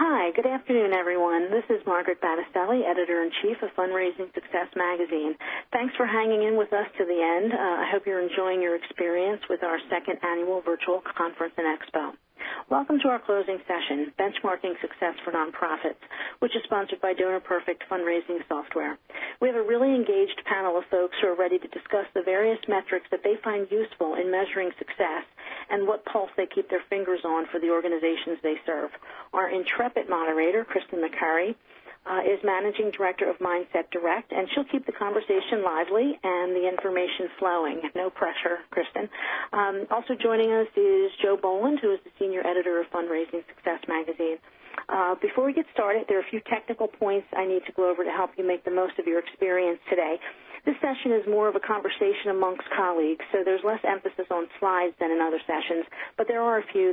Hi, good afternoon, everyone. This is Margaret Battistelli, Editor-in-Chief of Fundraising Success Magazine. Thanks for hanging in with us to the end. I hope you're enjoying your experience with our second annual virtual conference and expo. Welcome to our closing session, Benchmarking Success for Nonprofits, which is sponsored by Donor Perfect Fundraising Software. We have a really engaged panel of folks who are ready to discuss the various metrics that they find useful in measuring success and what pulse they keep their fingers on for the organizations they serve. Our intrepid moderator, Kristen McCurry, is Managing Director of Mindset Direct, and she'll keep the conversation lively and the information flowing. No pressure, Kristen. Also joining us is Joe Boland, who is the Senior Editor of Fundraising Success Magazine. Before we get started, there are a few technical points I need to go over to help you make the most of your experience today. This session is more of a conversation amongst colleagues, so there's less emphasis on slides than in other sessions, but there are a few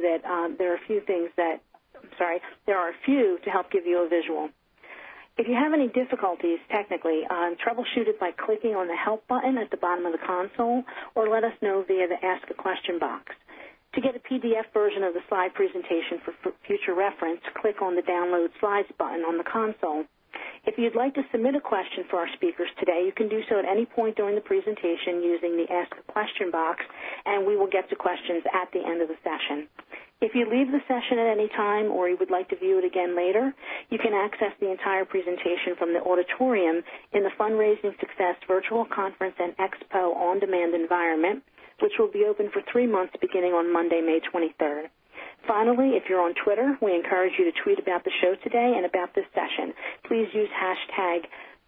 to help give you a visual. If you have any difficulties technically, troubleshoot it by clicking on the Help button at the bottom of the console, or let us know via the Ask a Question box. To get a PDF version of the slide presentation for future reference, click on the Download Slides button on the console. If you'd like to submit a question for our speakers today, you can do so at any point during the presentation using the Ask a Question box, and we will get to questions at the end of the session. If you leave the session at any time or you would like to view it again later, you can access the entire presentation from the auditorium in the Fundraising Success Virtual Conference and Expo on-demand environment, which will be open for 3 months beginning on Monday, May 23rd. Finally, if you're on Twitter, we encourage you to tweet about the show today and about this session. Please use hashtag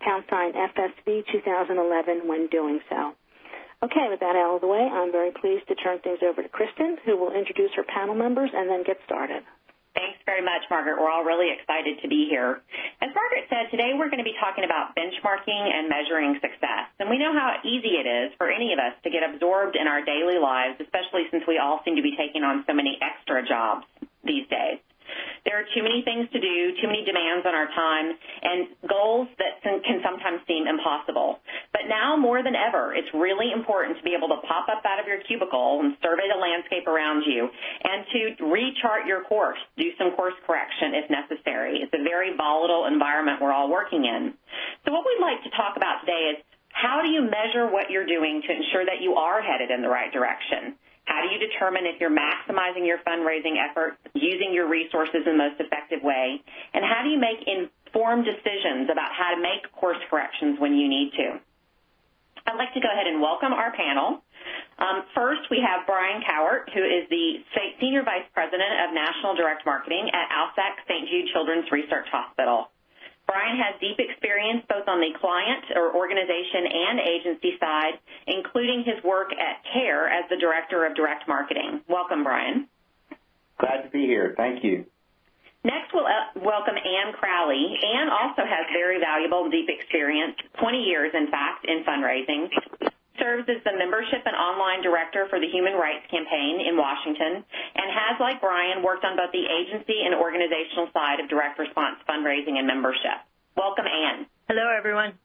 #FSV2011 when doing so. Okay, with that out of the way, I'm very pleased to turn things over to Kristen, who will introduce her panel members and then get started. Thanks very much, Margaret. We're all really excited to be here. As Margaret said, today we're going to be talking about benchmarking and measuring success. And we know how easy it is for any of us to get absorbed in our daily lives, especially since we all seem to be taking on so many extra jobs these days. There are too many things to do, too many demands on our time, and goals that can sometimes seem impossible. But now more than ever, it's really important to be able to pop up out of your cubicle and survey the landscape around you and to rechart your course, do some course correction if necessary. It's a very volatile environment we're all working in. So what we'd like to talk about today is how do you measure what you're doing to ensure that you are headed in the right direction? How do you determine if you're maximizing your fundraising efforts, using your resources in the most effective way? And how do you make informed decisions about how to make course corrections when you need to? I'd like to go ahead and welcome our panel. First, we have Brian Cowart, who is the Senior Vice President of National Direct Marketing at Alsac St. Jude Children's Research Hospital. Brian has deep experience both on the client or organization and agency side, including his work at CARE as the Director of Direct Marketing. Welcome, Brian. Glad to be here. Thank you. Next, we'll welcome Ann Crowley. Ann also has very valuable and deep experience, 20 years, in fact, in fundraising. Serves as the Membership and Online Director for the Human Rights Campaign in Washington and has, like Brian, worked on both the agency and organizational side of direct response fundraising and membership. Welcome, Ann. Hello, everyone.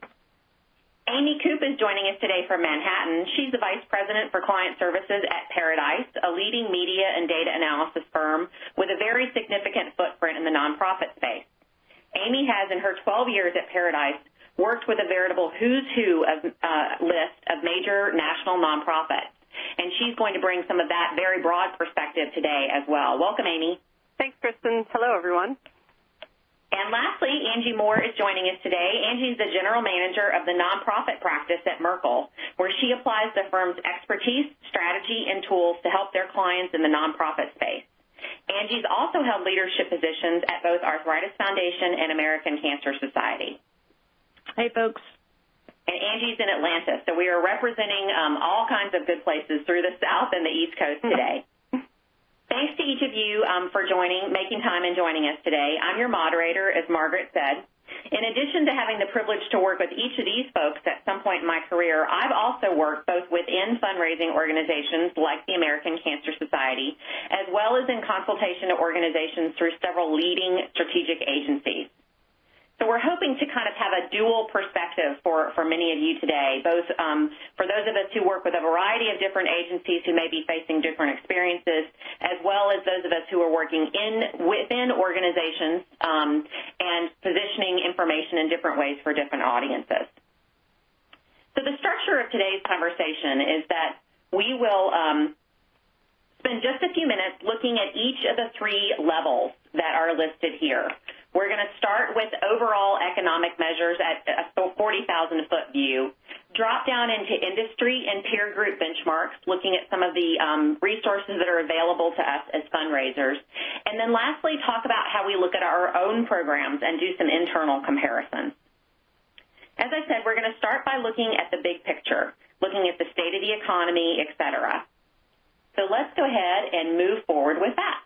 Amy Coop is joining us today from Manhattan. She's the Vice President for Client Services at Paradise, a leading media and data analysis firm with a very significant footprint in the nonprofit space. Amy has, in her 12 years at Paradise, worked with a veritable who's who list of major national nonprofits, and she's going to bring some of that very broad perspective today as well. Welcome, Amy. Thanks, Kristen. Hello, everyone. And lastly, Angie Moore is joining us today. Angie's the General Manager of the nonprofit practice at Merkle, where she applies the firm's expertise, strategy, and tools to help their clients in the nonprofit space. Angie's also held leadership positions at both Arthritis Foundation and American Cancer Society. Hey, folks. And Angie's in Atlanta, so we are representing all kinds of good places through the South and the East Coast today. Thanks to each of you for making time and joining us today. I'm your moderator, as Margaret said. In addition to having the privilege to work with each of these folks at some point in my career, I've also worked both within fundraising organizations like the American Cancer Society, as well as in consultation to organizations through several leading strategic agencies. So So we're hoping to kind of have a dual perspective for many of you today, both for those of us who work with a variety of different agencies who may be facing different experiences, as well as those of us who are working within organizations and positioning information in different ways for different audiences. So the structure of today's conversation is that we will spend just a few minutes looking at each of the three levels that are listed here. We're going to start with overall economic measures at a 40,000-foot view, drop down into industry and peer group benchmarks, looking at some of the resources that are available to us as fundraisers, and then lastly talk about how we look at our own programs and do some internal comparisons. As I said, we're going to start by looking at the big picture, looking at the state of the economy, et cetera. So let's go ahead and move forward with that.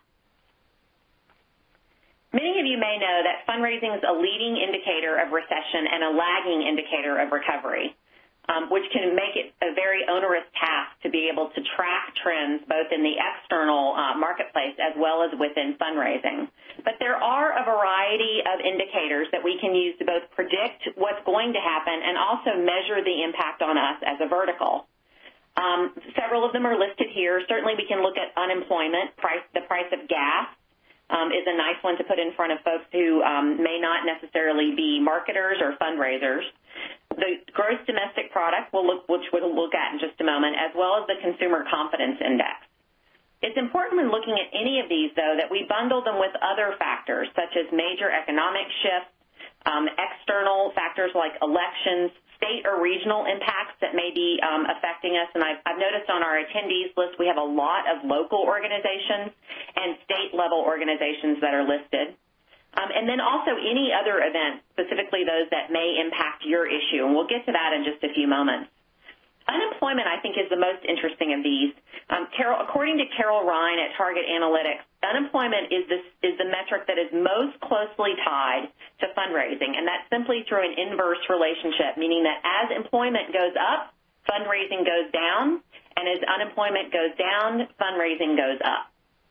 Many of you may know that fundraising is a leading indicator of recession and a lagging indicator of recovery, which can make it a very onerous task to be able to track trends both in the external marketplace as well as within fundraising. But there are a variety of indicators that we can use to both predict what's going to happen and also measure the impact on us as a vertical. Several of them are listed here. Certainly we can look at unemployment. The price of gas is a nice one to put in front of folks who may not necessarily be marketers or fundraisers. The gross domestic product, which we'll look at in just a moment, as well as the consumer confidence index. It's important when looking at any of these, though, that we bundle them with other factors, such as major economic shifts, external factors like elections, state or regional impacts that may be affecting us. And I've noticed on our attendees list we have a lot of local organizations and state-level organizations that are listed. And then also any other events, specifically those that may impact your issue. And we'll get to that in just a few moments. Unemployment, I think, is the most interesting of these. According to Carol Ryan at Target Analytics, unemployment is the metric that is most closely tied to fundraising, and that's simply through an inverse relationship, meaning that as employment goes up, fundraising goes down, and as unemployment goes down, fundraising goes up.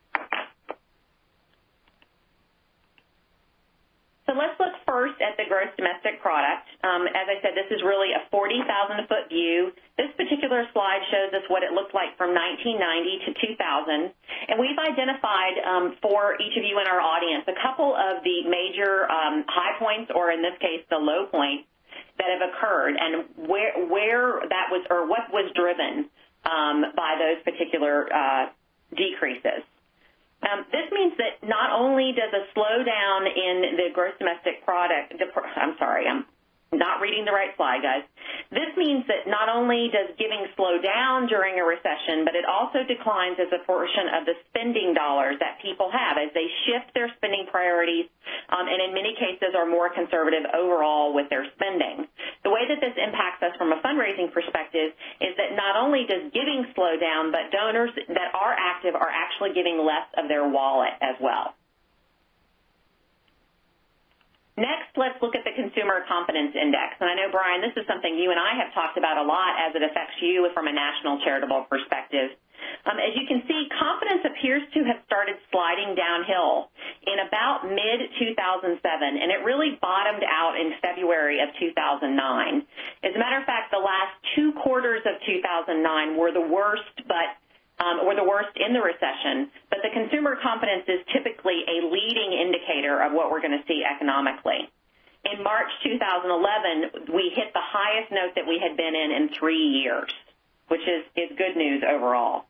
So let's look first at the gross domestic product. As I said, this is really a 40,000-foot view. This particular slide shows us what it looked like from 1990 to 2000. And we've identified for each of you in our audience a couple of the major high points, or in this case, the low points that have occurred, and where that was, or what was driven by those particular decreases. This means that not only does a slowdown in the gross domestic product, I'm not reading the right slide, guys. This means that not only does giving slow down during a recession, but it also declines as a portion of the spending dollars that people have as they shift their spending priorities and in many cases are more conservative overall with their spending. The way that this impacts us from a fundraising perspective is that not only does giving slow down, but donors that are active are actually giving less of their wallet as well. Next, let's look at the Consumer Confidence Index. And I know, Brian, this is something you and I have talked about a lot as it affects you from a national charitable perspective. As you can see, confidence appears to have started sliding downhill in about mid-2007, and it really bottomed out in February of 2009. As a matter of fact, the last 2 quarters of 2009 were the worst, in the recession, but the consumer confidence is typically a leading indicator of what we're going to see economically. In March 2011, we hit the highest note that we had been in 3 years, which is good news overall.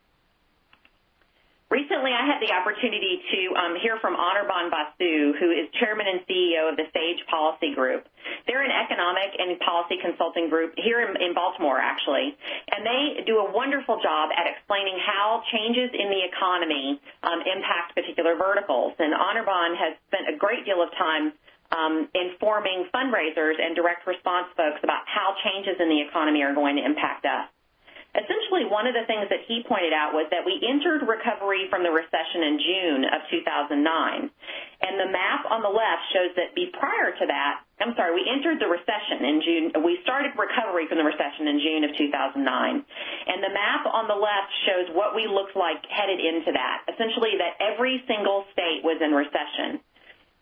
Recently, I had the opportunity to hear from Anirban Basu, who is chairman and CEO of the SAGE Policy Group. They're an economic and policy consulting group here in Baltimore, actually, and they do a wonderful job at explaining how changes in the economy impact particular verticals. And Anirban has spent a great deal of time informing fundraisers and direct response folks about how changes in the economy are going to impact us. Essentially, one of the things that he pointed out was that we entered recovery from the recession in June of 2009. And the map on the left shows that prior to that, we entered the recession in June. We started recovery from the recession in June of 2009. And the map on the left shows what we looked like headed into that, essentially that every single state was in recession. The map on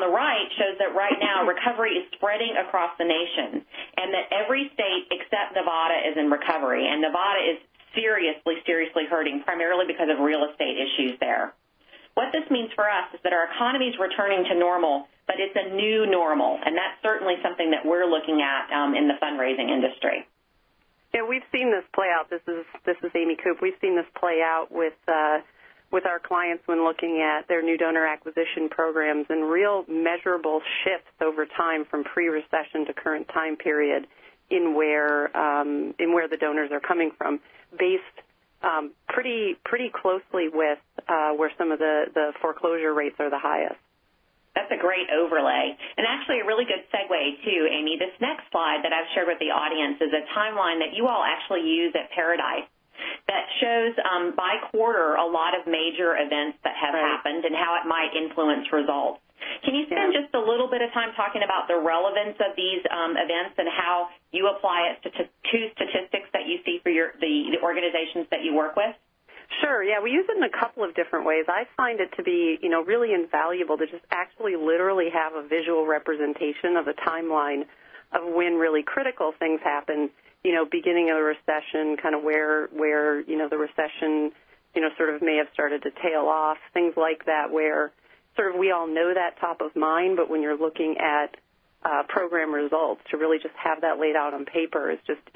on the right shows that right now recovery is spreading across the nation and that every state except Nevada is in recovery. And Nevada is seriously hurting, primarily because of real estate issues there. What this means for us is that our economy is returning to normal, but it's a new normal, and that's certainly something that we're looking at in the fundraising industry. Yeah, we've seen this play out. This is Amy Coop. We've seen this play out with our clients when looking at their new donor acquisition programs and real measurable shifts over time from pre-recession to current time period in where the donors are coming from, based pretty closely with where some of the foreclosure rates are the highest. That's a great overlay. And actually a really good segue, too, Amy. This next slide that I've shared with the audience is a timeline that you all actually use at Paradise that shows by quarter a lot of major events that have happened and how it might influence results. Can you spend just a little bit of time talking about the relevance of these events and how you apply it to statistics that you see for the organizations that you work with? Sure, yeah, we use it in a couple of different ways. I find it to be, really invaluable to just actually literally have a visual representation of a timeline of when really critical things happen, beginning of the recession, kind of where the recession, sort of may have started to tail off, things like that, where sort of we all know that top of mind, but when you're looking at program results, to really just have that laid out on paper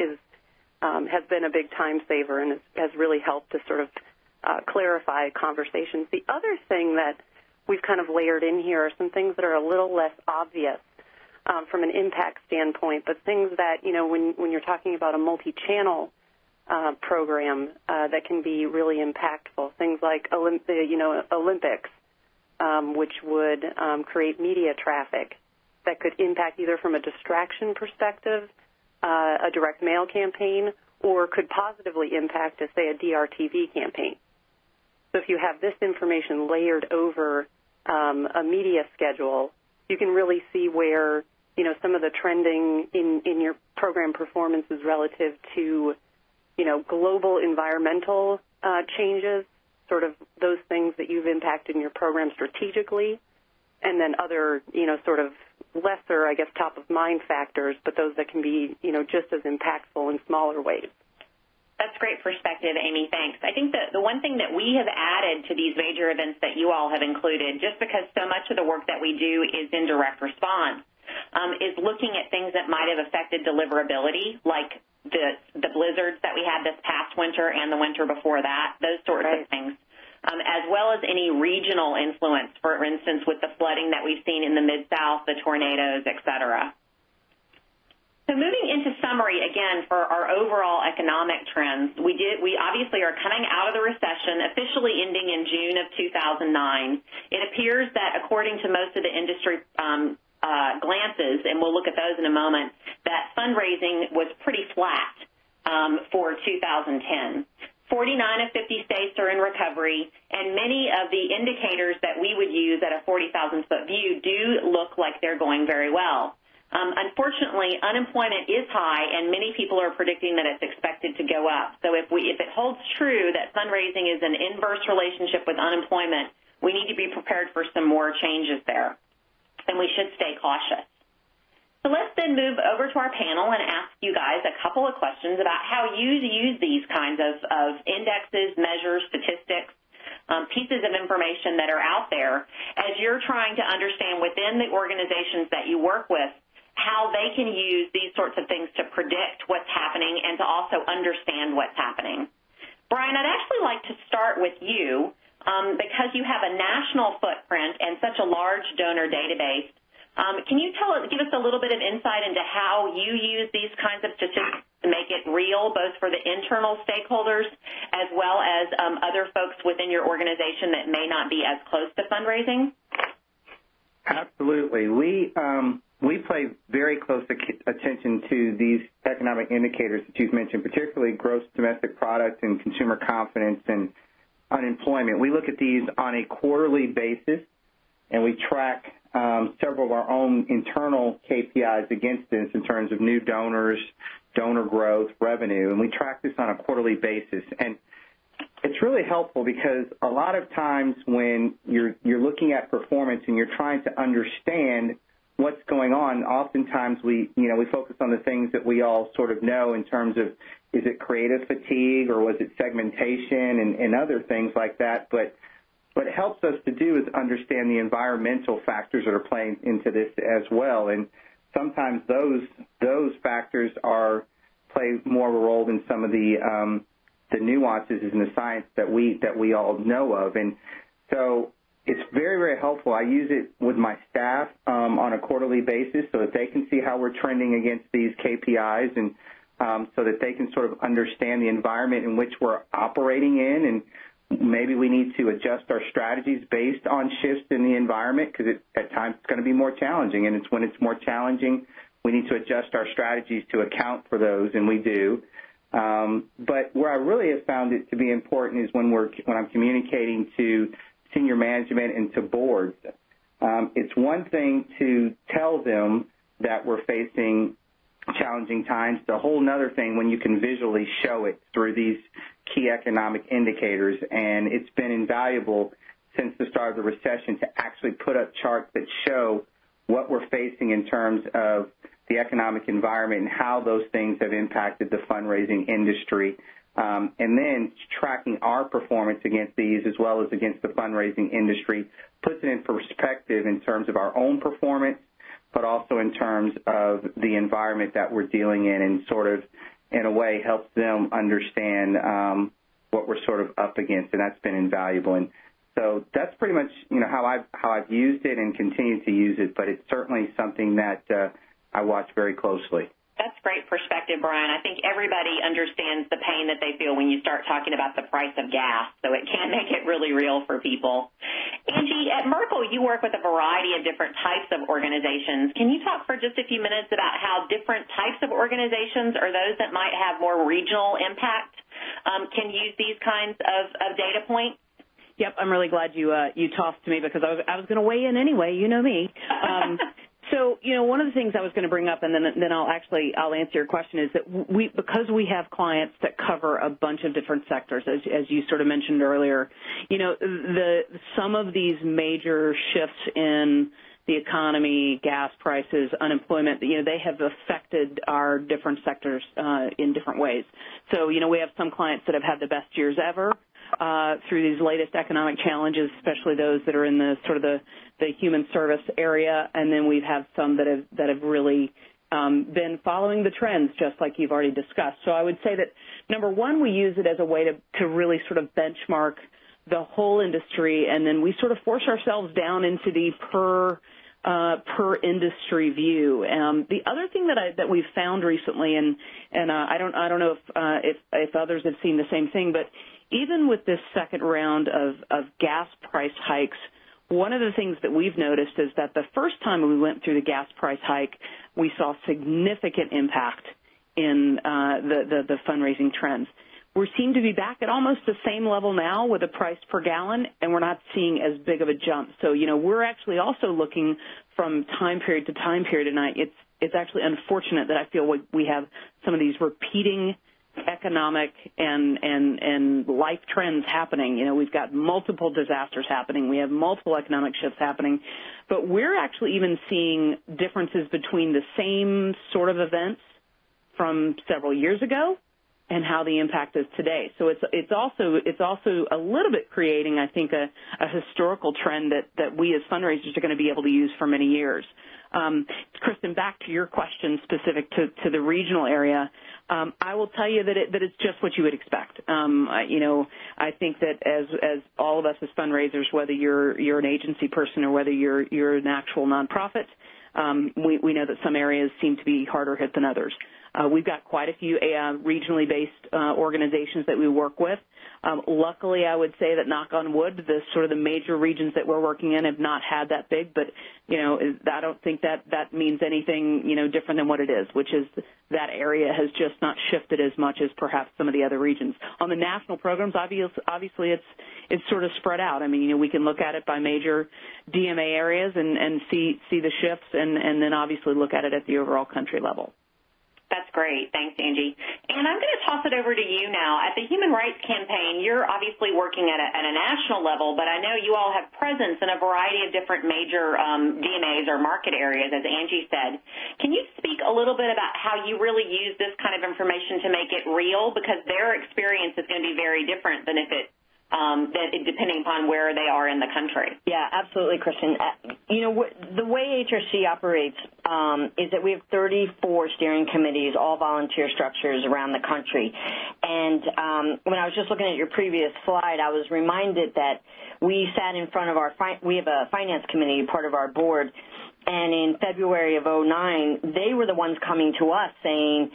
has been a big time saver and has really helped to sort of clarify conversations. The other thing that we've kind of layered in here are some things that are a little less obvious from an impact standpoint, but things that, when you're talking about a multi-channel program that can be really impactful, things like Olympics, which would create media traffic that could impact either from a distraction perspective, a direct mail campaign, or could positively impact, say, a DRTV campaign. So if you have this information layered over a media schedule, you can really see where, some of the trending in your program performance is relative to, global environmental changes, sort of those things that you've impacted in your program strategically, and then other, sort of lesser, I guess, top-of-mind factors, but those that can be, just as impactful in smaller ways. That's great perspective, Amy. Thanks. I think that the one thing that we have added to these major events that you all have included, just because so much of the work that we do is in direct response, is looking at things that might have affected deliverability, like the blizzards that we had this past winter and the winter before that, those sorts of things, as well as any regional influence, for instance, with the flooding that we've seen in the Mid-South, the tornadoes, et cetera. So moving into summary, again, for our overall economic trends, we obviously are coming out of the recession, officially ending in June of 2009. It appears that, according to most of the industry glances, and we'll look at those in a moment, that fundraising was pretty flat for 2010. 49 of 50 states are in recovery, and many of the indicators that we would use at a 40,000-foot view do look like they're going very well. Unfortunately, unemployment is high, and many people are predicting that it's expected to go up. So if it holds true that fundraising is an inverse relationship with unemployment, we need to be prepared for some more changes there, and we should stay cautious. So let's then move over to our panel and ask you guys a couple of questions about how you use these kinds of indexes, measures, statistics, pieces of information that are out there as you're trying to understand within the organizations that you work with how they can use these sorts of things to predict what's happening and to also understand what's happening. Brian, I'd actually like to start with you because you have a national footprint and such a large donor database. Can you give us a little bit of insight into how you use these kinds of statistics to make it real, both for the internal stakeholders as well as other folks within your organization that may not be as close to fundraising? Absolutely. We pay very close attention to these economic indicators that you've mentioned, particularly gross domestic product and consumer confidence and unemployment. We look at these on a quarterly basis, and we track several of our own internal KPIs against this in terms of new donors, donor growth, revenue, and we track this on a quarterly basis. And It's really helpful because a lot of times when you're looking at performance and you're trying to understand what's going on, oftentimes we focus on the things that we all sort of know in terms of, is it creative fatigue or was it segmentation and other things like that. But what it helps us to do is understand the environmental factors that are playing into this as well. And sometimes those factors play more of a role than some of the nuances in the science that we all know of. And so it's very, very helpful. I use it with my staff on a quarterly basis so that they can see how we're trending against these KPIs and so that they can sort of understand the environment in which we're operating in, and maybe we need to adjust our strategies based on shifts in the environment because at times it's going to be more challenging, and it's when it's more challenging we need to adjust our strategies to account for those, and we do. But where I really have found it to be important is when I'm communicating to senior management and to boards. It's one thing to tell them that we're facing challenging times. It's a whole other thing when you can visually show it through these key economic indicators, and it's been invaluable since the start of the recession to actually put up charts that show what we're facing in terms of the economic environment and how those things have impacted the fundraising industry, and then tracking our performance against these as well as against the fundraising industry puts it in perspective in terms of our own performance, but also in terms of the environment that we're dealing in, and sort of, in a way, helps them understand what we're sort of up against, and that's been invaluable. And so that's pretty much how I've used it and continue to use it, but it's certainly something that I watch very closely. That's great perspective, Brian. I think everybody understands the pain that they feel when you start talking about the price of gas, so it can make it really real for people. Angie, at Merkle, you work with a variety of different types of organizations. Can you talk for just a few minutes about how different types of organizations or those that might have more regional impact can use these kinds of data points? Yep, I'm really glad you tossed to me because I was going to weigh in anyway. You know me. So, one of the things I was going to bring up, and then I'll answer your question, is that because we have clients that cover a bunch of different sectors, as you sort of mentioned earlier, some of these major shifts in the economy, gas prices, unemployment, they have affected our different sectors in different ways. So, we have some clients that have had the best years ever through these latest economic challenges, especially those that are in the sort of the human service area, and then we have some that have really been following the trends, just like you've already discussed. So I would say that, number one, we use it as a way to really sort of benchmark the whole industry, and then we sort of force ourselves down into the per industry view. The other thing that we've found recently, and I don't know if others have seen the same thing, but even with this second round of gas price hikes, one of the things that we've noticed is that the first time we went through the gas price hike, we saw significant impact in the fundraising trends. We seem to be back at almost the same level now with the price per gallon, and we're not seeing as big of a jump. So, we're actually also looking from time period to time period, and it's actually unfortunate that I feel we have some of these repeating economic and life trends happening. We've got multiple disasters happening. We have multiple economic shifts happening. But we're actually even seeing differences between the same sort of events from several years ago and how the impact is today. So it's also a little bit creating, I think, a historical trend that we as fundraisers are going to be able to use for many years. Kristen, back to your question specific to the regional area, I will tell you that it's just what you would expect. I think that as all of us as fundraisers, whether you're an agency person or whether you're an actual nonprofit, we know that some areas seem to be harder hit than others. We've got quite a few regionally based organizations that we work with. Luckily, I would say that, knock on wood, the major regions that we're working in have not had that big, but, I don't think that means anything, different than what it is, which is that area has just not shifted as much as perhaps some of the other regions. On the national programs, obviously it's sort of spread out. I mean, we can look at it by major DMA areas and see the shifts and then obviously look at it at the overall country level. That's great. Thanks, Angie. And I'm going to toss it over to you now. At the Human Rights Campaign, you're obviously working at a national level, but I know you all have presence in a variety of different major DMAs or market areas, as Angie said. Can you speak a little bit about how you really use this kind of information to make it real? Because their experience is going to be very different than if it depending upon where they are in the country. Yeah, absolutely, Kristen. The way HRC operates is that we have 34 steering committees, all volunteer structures around the country. And when I was just looking at your previous slide, I was reminded that we sat in front of we have a finance committee, part of our board, and in February of 2009, they were the ones coming to us saying,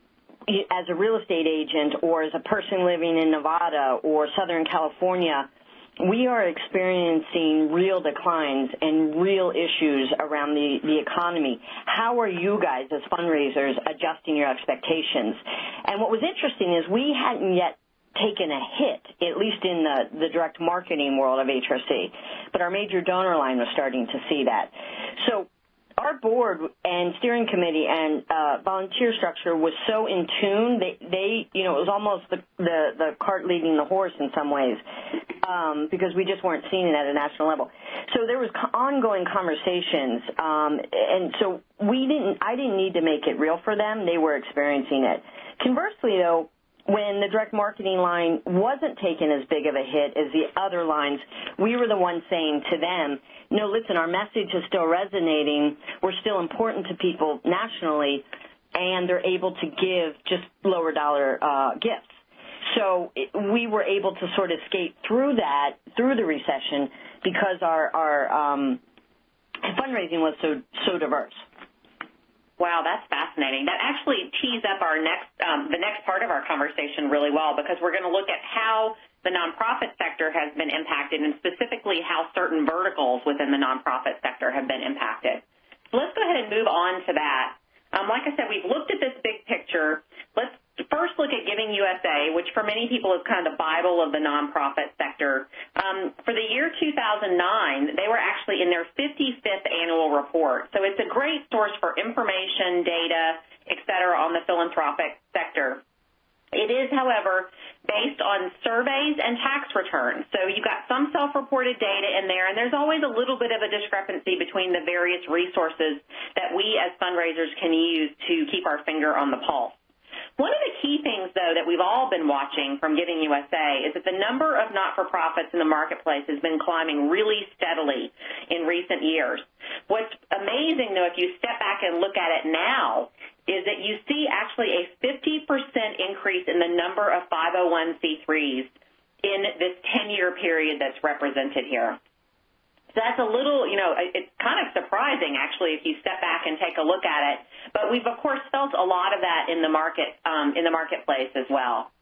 as a real estate agent or as a person living in Nevada or Southern California, we are experiencing real declines and real issues around the economy. How are you guys as fundraisers adjusting your expectations? And what was interesting is we hadn't yet taken a hit, at least in the direct marketing world of HRC, but our major donor line was starting to see that. So our board and steering committee and volunteer structure was so in tune. They it was almost the cart leading the horse in some ways, because we just weren't seeing it at a national level. So there was ongoing conversations, and so I didn't need to make it real for them. They were experiencing it. Conversely, though, when the direct marketing line wasn't taken as big of a hit as the other lines, we were the ones saying to them, no, listen, our message is still resonating. We're still important to people nationally, and they're able to give just lower dollar gifts. So we were able to sort of skate through the recession, because our fundraising was so diverse. Wow, that's fascinating. That actually tees up our the next part of our conversation really well, because we're going to look at how the nonprofit sector has been impacted, and specifically how certain verticals within the nonprofit sector have been impacted. So let's go ahead and move on to that. Like I said, we've looked at this big picture. Let's first look at Giving USA, which for many people is kind of the Bible of the nonprofit sector. For the year 2009, they were actually in their 55th annual report. So it's a great source for information, data, et cetera, on the philanthropic sector. It is, however, based on surveys and tax returns. So you've got some self-reported data in there, and there's always a little bit of a discrepancy between the various resources that we as fundraisers can use to keep our finger on the pulse. One of the key things, though, that we've all been watching from Giving USA is that the number of not-for-profits in the marketplace has been climbing really steadily in recent years. What's amazing, though, if you step back and look at it now, is that you see actually a 50% increase in the number of 501c3s in this 10-year period that's represented here. So that's a little, it's kind of surprising, actually, if you step back and take a look at it. But we've, of course, felt a lot of that in the marketplace as well.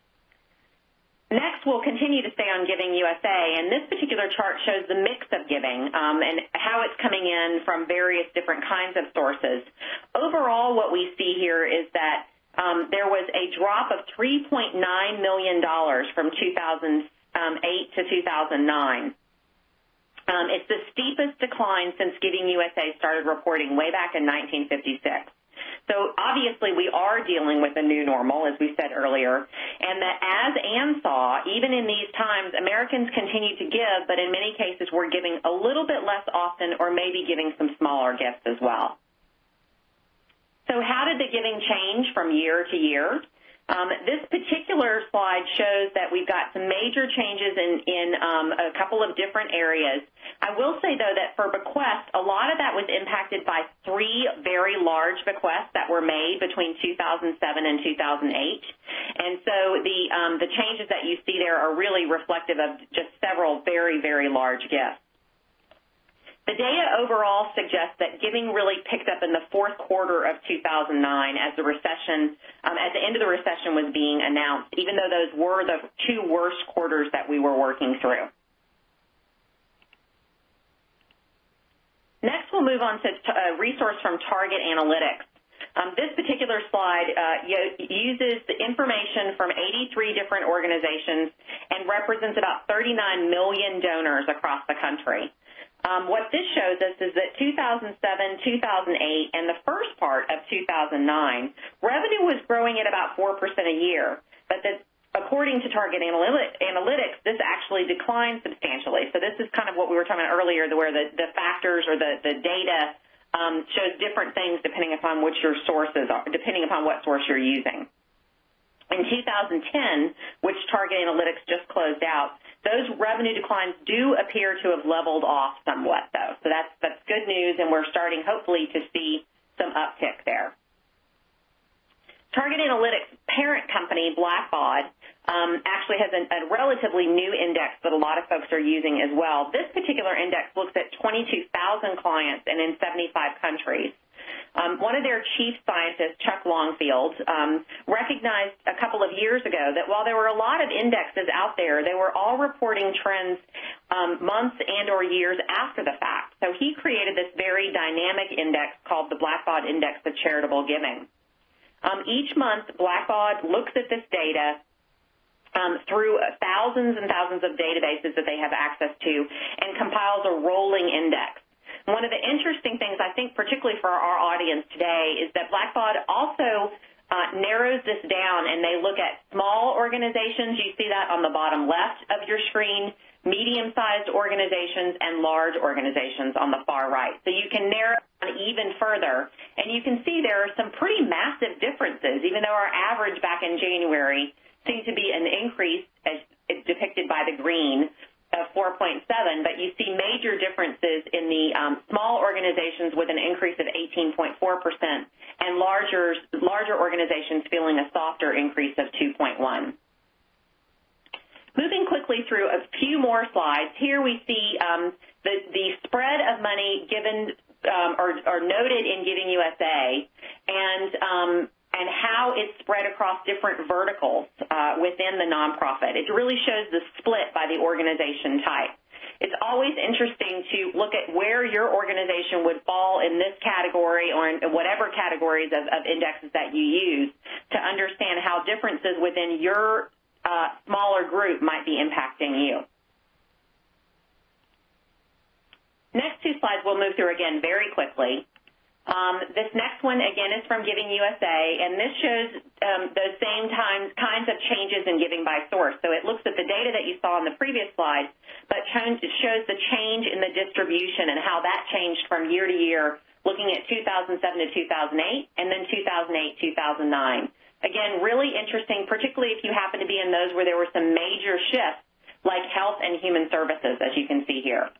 Next, we'll continue to stay on Giving USA, and this particular chart shows the mix of giving and how it's coming in from various different kinds of sources. Overall, what we see here is that there was a drop of $3.9 million from 2008 to 2009. It's the steepest decline since Giving USA started reporting way back in 1956. So obviously we are dealing with a new normal, as we said earlier, and that as Ann saw, even in these times, Americans continue to give, but in many cases we're giving a little bit less often, or maybe giving some smaller gifts as well. So how did the giving change from year to year? This particular slide shows that we've got some major changes in a couple of different areas. I will say, though, that for bequests, a lot of that was impacted by three very large bequests that were made between 2007 and 2008. And so the changes that you see there are really reflective of just several very, very large gifts. The data overall suggests that giving really picked up in the fourth quarter of 2009 as the recession, as the end of the recession was being announced, even though those were the two worst quarters that we were working through. Next, we'll move on to a resource from Target Analytics. This particular slide uses the information from 83 different organizations and represents about 39 million donors across the country. what this shows us is that 2007, 2008, and the first part of 2009, revenue was growing at about 4% a year, but that according to Target Analytics, this actually declined substantially. So this is kind of what we were talking about earlier, where the factors or the data shows different things depending upon which your sources are, depending upon what source you're using. In 2010, which Target Analytics just closed out, those revenue declines do appear to have leveled off somewhat, though. So that's good news, and we're starting, hopefully, to see some uptick there. Target Analytics' parent company, Blackbaud, actually has a relatively new index that a lot of folks are using as well. This particular index looks at 22,000 clients and in 75 countries. One of their chief scientists, Chuck Longfield, recognized a couple of years ago that while there were a lot of indexes out there, they were all reporting trends months and or years after the fact. So he created this very dynamic index called the Blackbaud Index of Charitable Giving. Each month, Blackbaud looks at this data through thousands and thousands of databases that they have access to and compiles a rolling index. One of the interesting things, I think, particularly for our audience today, is that Blackbaud also narrows this down, and they look at small organizations. You see that on the bottom left of your screen, medium-sized organizations, and large organizations on the far right. So you can narrow down even further, and you can see there are some pretty massive differences, even though our average back in January seemed to be an increase, as it's depicted by the green, of 4.7, but you see major differences in the small organizations with an increase of 18.4% and larger organizations feeling a softer increase of 2.1. Moving quickly through a few more slides, here we see the spread of money given or noted in Giving USA and how it's spread across different verticals within the nonprofit. It really shows the split by the organization type. It's always interesting to look at where your organization would fall in this category or in whatever categories of indexes that you use to understand how differences within your smaller group might be impacting you. Next two slides we'll move through again very quickly. This next one, again, is from Giving USA, and this shows those same kinds of changes in giving by source. So it looks at the data that you saw on the previous slide, but it shows the change in the distribution and how that changed from year to year, looking at 2007 to 2008, and then 2008, 2009. Again, really interesting, particularly if you happen to be in those where there were some major shifts, like health and human services, as you can see here.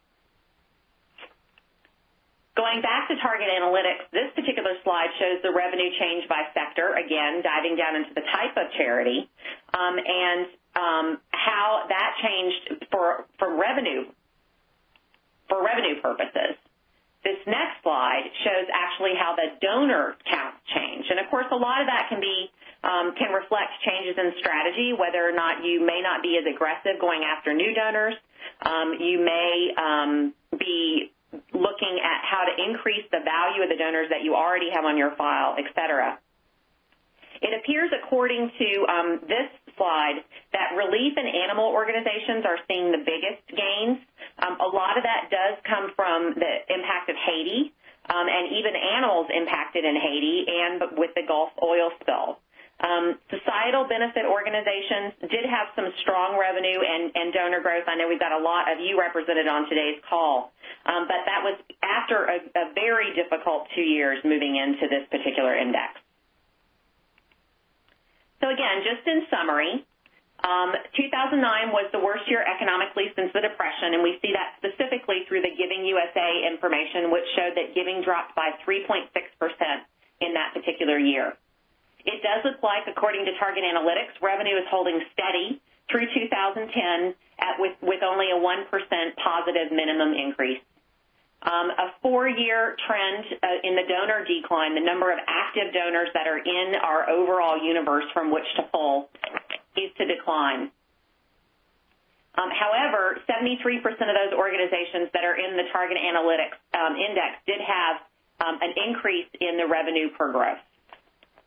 Going back to Target Analytics, this particular slide shows the revenue change by sector, again, diving down into the type of charity, and how that changed for revenue purposes. This next slide shows actually how the donor counts change. And, of course, a lot of that can reflect changes in strategy, whether or not you may not be as aggressive going after new donors. You may be looking at how to increase the value of the donors that you already have on your file, et cetera. It appears, according to this slide, that relief and animal organizations are seeing the biggest gains. A lot of that does come from the impact of Haiti and even animals impacted in Haiti and with the Gulf oil spill. Societal benefit organizations did have some strong revenue and donor growth. I know we've got a lot of you represented on today's call, but that was after a very difficult 2 years moving into this particular index. So again, just in summary, 2009 was the worst year economically since the Depression, and we see that specifically through the Giving USA information, which showed that giving dropped by 3.6% in that particular year. It does look like, according to Target Analytics, revenue is holding steady through 2010 with only a 1% positive minimum increase. A 4-year trend in the donor decline, the number of active donors that are in our overall universe from which to pull, is to decline. However, 73% of those organizations that are in the Target Analytics index did have an increase in the revenue per gross.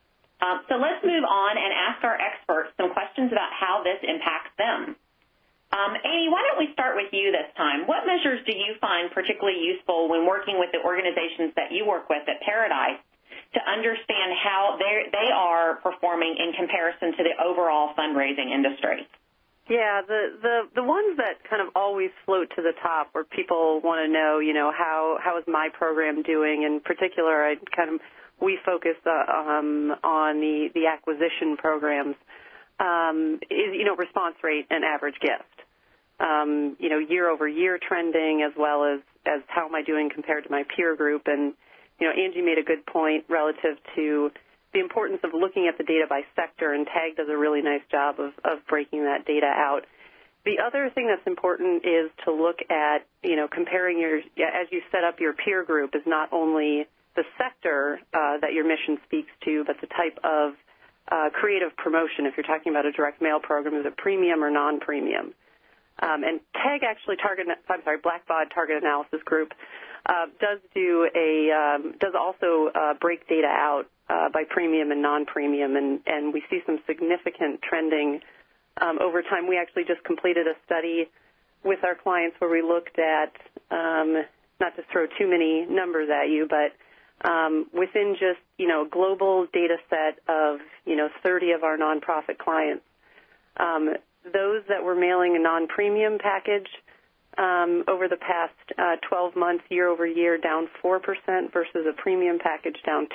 So let's move on and ask our experts some questions about how this impacts them. Amy, why don't we start with you this time? What measures do you find particularly useful when working with the organizations that you work with at Paradise to understand how they are performing in comparison to the overall fundraising industry? Yeah, the ones that kind of always float to the top where people want to know, how is my program doing? In particular, we focus on the acquisition programs, is, response rate and average gift. Year over year trending, as well as how am I doing compared to my peer group. And, Angie made a good point relative to the importance of looking at the data by sector, and TAG does a really nice job of breaking that data out. The other thing that's important is to look at, comparing as you set up your peer group, is not only the sector that your mission speaks to, but the type of creative promotion. If you're talking about a direct mail program, is it premium or non-premium? And TAG actually Blackbaud Target Analysis Group does also break data out by premium and non-premium, and we see some significant trending over time. We actually just completed a study with our clients where we looked at, not to throw too many numbers at you, but within just, global data set of, 30 of our nonprofit clients, those that were mailing a non-premium package over the past 12 months, year over year, down 4% versus a premium package down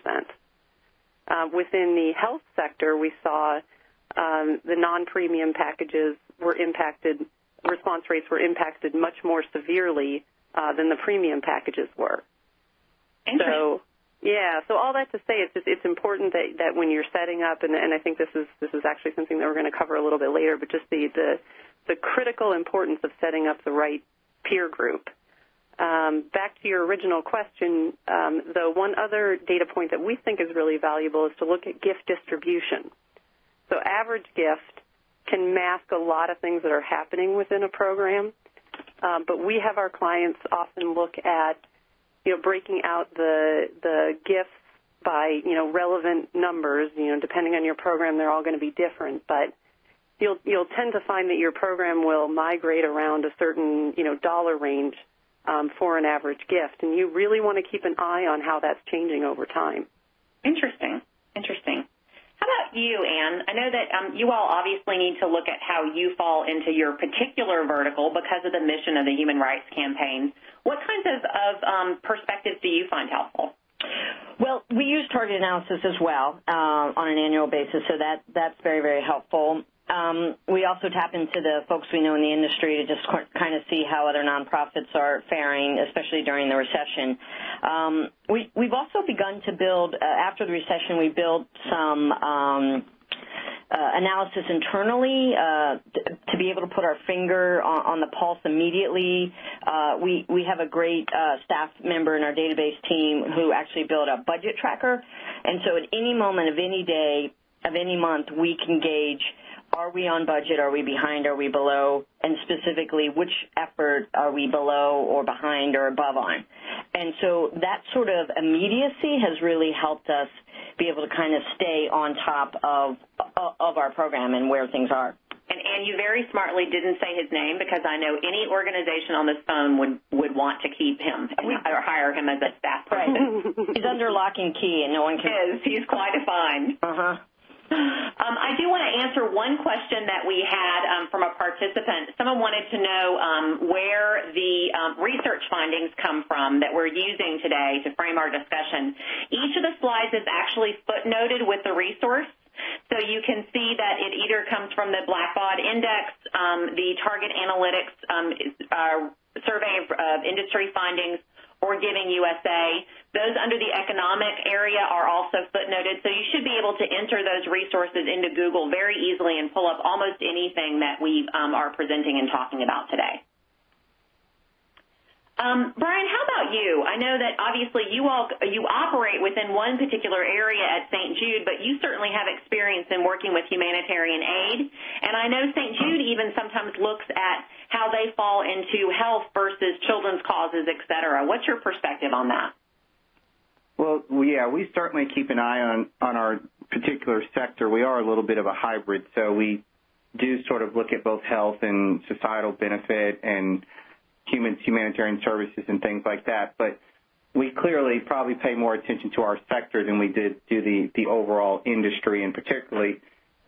2%. Within the health sector, we saw the non-premium packages were impacted, response rates were impacted much more severely than the premium packages were. So, so all that to say, it's important that when you're setting up, and I think this is actually something that we're going to cover a little bit later, but just the critical importance of setting up the right peer group. Back to your original question, though, one other data point that we think is really valuable is to look at gift distribution. So average gift can mask a lot of things that are happening within a program, but we have our clients often look at breaking out the gifts by, relevant numbers. Depending on your program, they're all going to be different. But you'll tend to find that your program will migrate around a certain, dollar range for an average gift. And you really want to keep an eye on how that's changing over time. Interesting. How about you, Anne? I know that you all obviously need to look at how you fall into your particular vertical because of the mission of the Human Rights Campaign. What kinds of perspectives do you find helpful? Well, we use target analysis as well on an annual basis, so that's very, very helpful. We also tap into the folks we know in the industry to just kind of see how other nonprofits are faring, especially during the recession. We've also begun to build, after the recession, we built some analysis internally to be able to put our finger on the pulse immediately. We have a great staff member in our database team who actually built a budget tracker. And so at any moment of any day, of any month, we can gauge, are we on budget, are we behind, are we below, and specifically which effort are we below or behind or above on. And so that sort of immediacy has really helped us be able to kind of stay on top of our program and where things are. And you very smartly didn't say his name because I know any organization on this phone would want to keep him or hire him as a staff person. He's under lock and key and no one can. He's quite a find. Uh-huh. I do want to answer one question that we had from a participant. Someone wanted to know where the research findings come from that we're using today to frame our discussion. Each of the slides is actually footnoted with the resource, so you can see that it either comes from the Blackbaud Index, the Target Analytics survey of industry findings, or Giving USA. Those under the economic area are also footnoted, so you should be able to enter those resources into Google very easily and pull up almost anything that we are presenting and talking about today. Brian, how about you? I know that obviously you operate within one particular area at St. Jude, but you certainly have experience in working with humanitarian aid. And I know St. Jude even sometimes looks at how they fall into health versus children's causes, et cetera. What's your perspective on that? Well, yeah, we certainly keep an eye on our particular sector. We are a little bit of a hybrid, so we do sort of look at both health and societal benefit and humanitarian services and things like that. But we clearly probably pay more attention to our sector than we did to the overall industry, and particularly,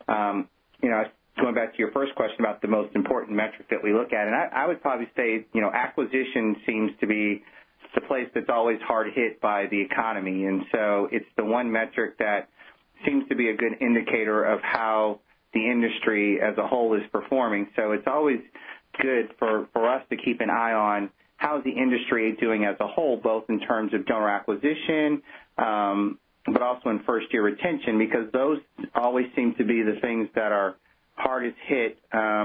going back to your first question about the most important metric that we look at, and I would probably say, acquisition seems to be the place that's always hard hit by the economy, and so it's the one metric that seems to be a good indicator of how the industry as a whole is performing. So it's always good for us to keep an eye on how is the industry doing as a whole, both in terms of donor acquisition, but also in first-year retention, because those always seem to be the things that are hardest hit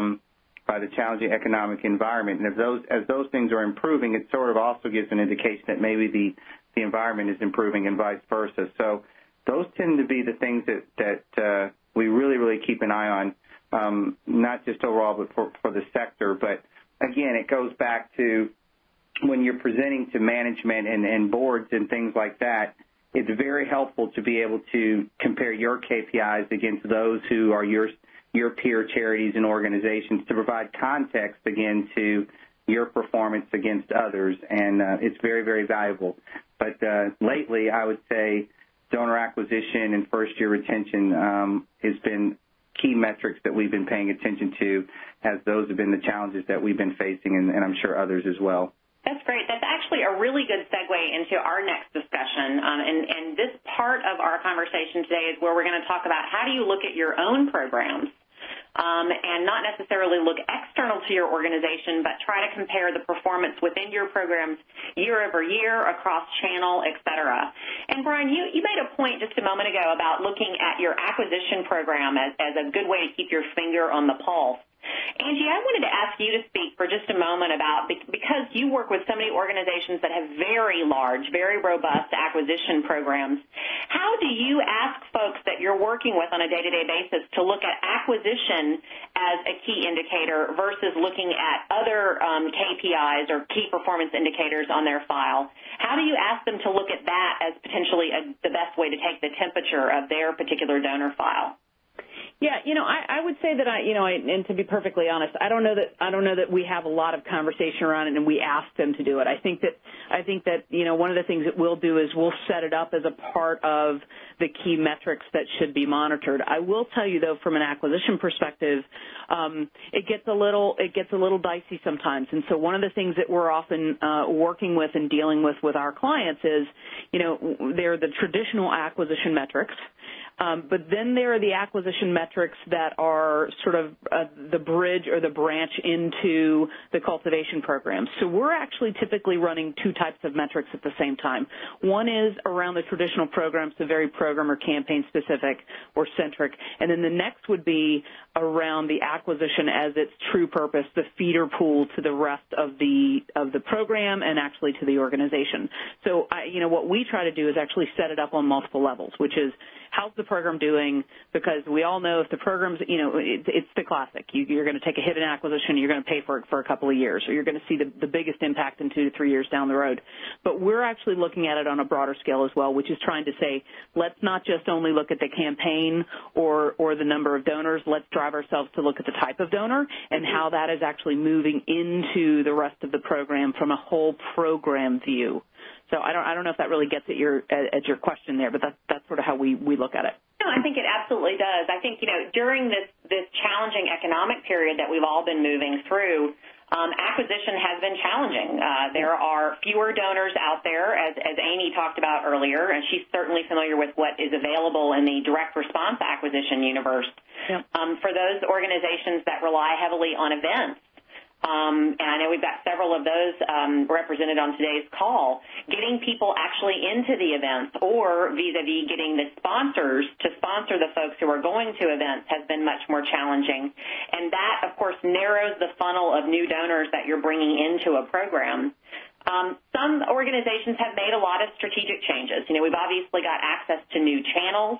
by the challenging economic environment. And as those things are improving, it sort of also gives an indication that maybe the environment is improving and vice versa. So those tend to be the things that we really, really keep an eye on, not just overall but for the sector. But, again, it goes back to when you're presenting to management and boards and things like that, it's very helpful to be able to compare your KPIs against those who are your peer charities and organizations to provide context, again, to your performance against others, and it's very, very valuable. But lately, I would say donor acquisition and first-year retention has been key metrics that we've been paying attention to, as those have been the challenges that we've been facing, and I'm sure others as well. That's great. That's actually a really good segue into our next discussion. And this part of our conversation today is where we're going to talk about how do you look at your own programs and not necessarily look external to your organization, but try to compare the performance within your programs year over year, across channel, et cetera. And, Brian, you made a point just a moment ago about looking at your acquisition program as a good way to keep your finger on the pulse. Angie, I wanted to ask you to speak for just a moment about, because you work with so many organizations that have very large, very robust acquisition programs, how do you ask folks that you're working with on a day-to-day basis to look at acquisition as a key indicator versus looking at other KPIs or key performance indicators on their file? How do you ask them to look at that as potentially the best way to take the temperature of their particular donor file? Yeah, I would say that and to be perfectly honest, I don't know that we have a lot of conversation around it and we ask them to do it. I think that one of the things that we'll do is we'll set it up as a part of the key metrics that should be monitored. I will tell you though, from an acquisition perspective, it gets a little dicey sometimes. And so one of the things that we're often working with and dealing with our clients is, they're the traditional acquisition metrics. But then there are the acquisition metrics that are sort of the bridge or the branch into the cultivation program. So we're actually typically running two types of metrics at the same time. One is around the traditional programs, so very program or campaign specific or centric. And then the next would be around the acquisition as its true purpose, the feeder pool to the rest of the program and actually to the organization. So what we try to do is actually set it up on multiple levels, which is how's the program doing? Because we all know if the program's, it's the classic. You're going to take a hit in acquisition, you're going to pay for it for a couple of years, or you're going to see the biggest impact in 2 to 3 years down the road. But we're actually looking at it on a broader scale as well, which is trying to say, let's not just only look at the campaign or the number of donors. Let's drive ourselves to look at the type of donor and how that is actually moving into the rest of the program from a whole program view. So I don't know if that really gets at your question there, but that's sort of how we look at it. No, I think it absolutely does. I think, during this challenging economic period that we've all been moving through, acquisition has been challenging. There are fewer donors out there, as Amy talked about earlier, and she's certainly familiar with what is available in the direct response acquisition universe. Yep. For those organizations that rely heavily on events, and I know we've got several of those represented on today's call, getting people actually into the events or vis-a-vis getting the sponsors to sponsor the folks who are going to events has been much more challenging. And that, of course, narrows the funnel of new donors that you're bringing into a program. Some organizations have made a lot of strategic changes. We've obviously got access to new channels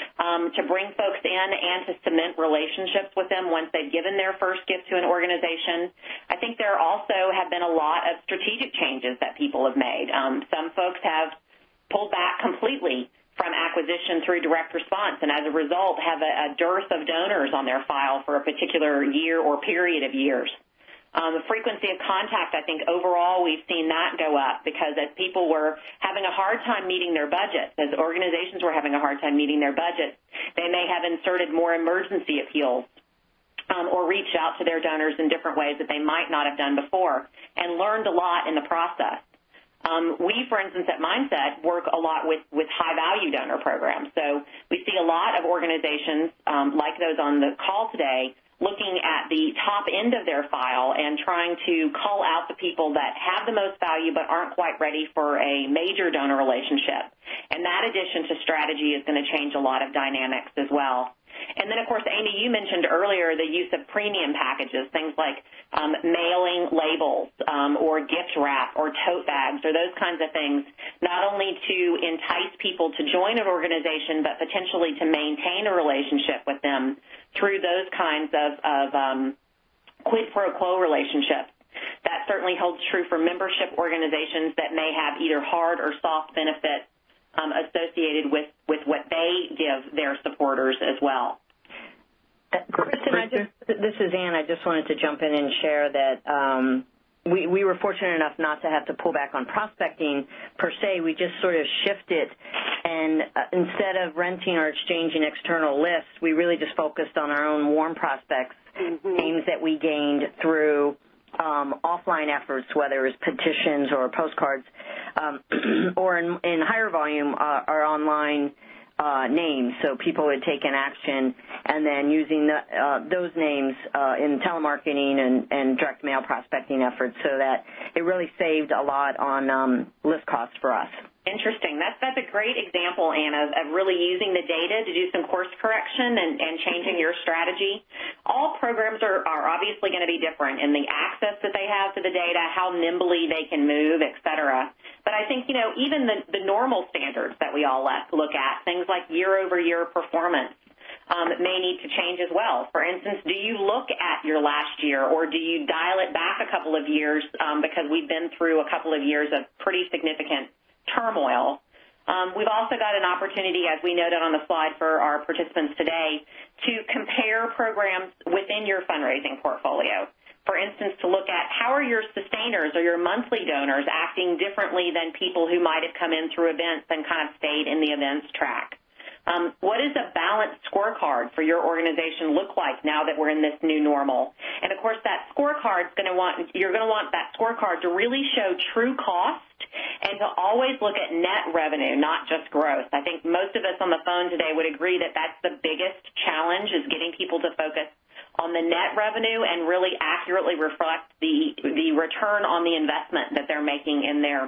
to bring folks in and to cement relationships with them once they've given their first gift to an organization. I think there also have been a lot of strategic changes that people have made. Some folks have pulled back completely from acquisition through direct response, and as a result have a dearth of donors on their file for a particular year or period of years. The frequency of contact, I think overall we've seen that go up because as people were having a hard time meeting their budgets, as organizations were having a hard time meeting their budgets, they may have inserted more emergency appeals or reached out to their donors in different ways that they might not have done before and learned a lot in the process. We, for instance, at Mindset, work a lot with high-value donor programs. So we see a lot of organizations like those on the call today looking at the top end of their file and trying to call out the people that have the most value but aren't quite ready for a major donor relationship. And that addition to strategy is going to change a lot of dynamics as well. And then, of course, Amy, you mentioned earlier the use of premium packages, things like mailing labels or gift wrap or tote bags or those kinds of things, not only to entice people to join an organization but potentially to maintain a relationship with them through those kinds of quid pro quo relationships. That certainly holds true for membership organizations that may have either hard or soft benefits associated with what they give their supporters as well. Kristen, this is Ann. I just wanted to jump in and share that we were fortunate enough not to have to pull back on prospecting per se. We just sort of shifted, and instead of renting or exchanging external lists, we really just focused on our own warm prospects, names that we gained through offline efforts, whether it's petitions or postcards, or in higher volume, our online names. So people had taken action and then using those names in telemarketing and direct mail prospecting efforts so that it really saved a lot on list costs for us. Interesting. That's a great example, Anna, of really using the data to do some course correction and changing your strategy. All programs are obviously going to be different in the access that they have to the data, how nimbly they can move, et cetera. But I think, even the normal standards that we all look at, things like year-over-year performance, may need to change as well. For instance, do you look at your last year or do you dial it back a couple of years because we've been through a couple of years of pretty significant turmoil? We've also got an opportunity, as we noted on the slide for our participants today, to compare programs within your fundraising portfolio. For instance, to look at how are your sustainers or your monthly donors acting differently than people who might have come in through events and kind of stayed in the events track. What does a balanced scorecard for your organization look like now that we're in this new normal? And, of course, that scorecard you're going to want that scorecard to really show true cost and to always look at net revenue, not just growth. I think most of us on the phone today would agree that that's the biggest challenge, is getting people to focus on the net revenue and really accurately reflect the return on the investment that they're making in their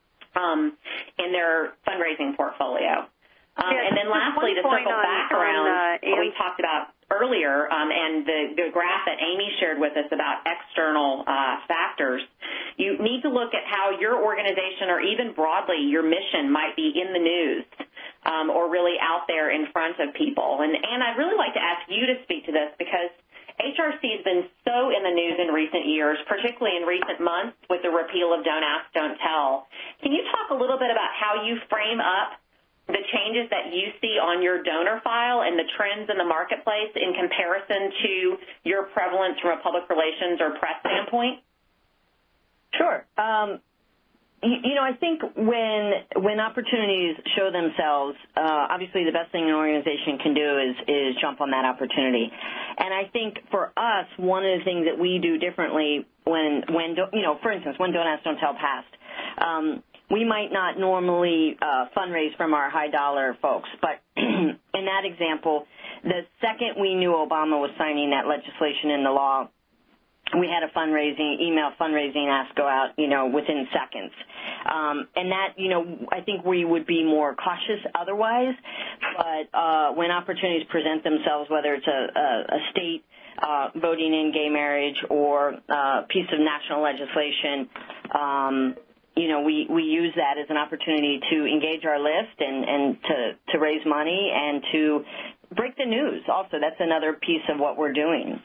fundraising portfolio. And then lastly, to circle back around what we talked about earlier and the graph that Amy shared with us about external factors, you need to look at how your organization or even broadly your mission might be in the news or really out there in front of people. And I'd really like to ask you to speak to this because HRC has been so in the news in recent years, particularly in recent months with the repeal of Don't Ask, Don't Tell. Can you talk a little bit about how you frame up the changes that you see on your donor file and the trends in the marketplace in comparison to your prevalence from a public relations or press standpoint? Sure. I think when opportunities show themselves, obviously the best thing an organization can do is jump on that opportunity. And I think for us, one of the things that we do differently when for instance, when Don't Ask, Don't Tell passed, we might not normally fundraise from our high-dollar folks, but in that example, the second we knew Obama was signing that legislation into law, we had a email fundraising ask go out, within seconds. And that, I think we would be more cautious otherwise, but when opportunities present themselves, whether it's a state voting in gay marriage or a piece of national legislation, we use that as an opportunity to engage our list and to raise money and to break the news. Also, that's another piece of what we're doing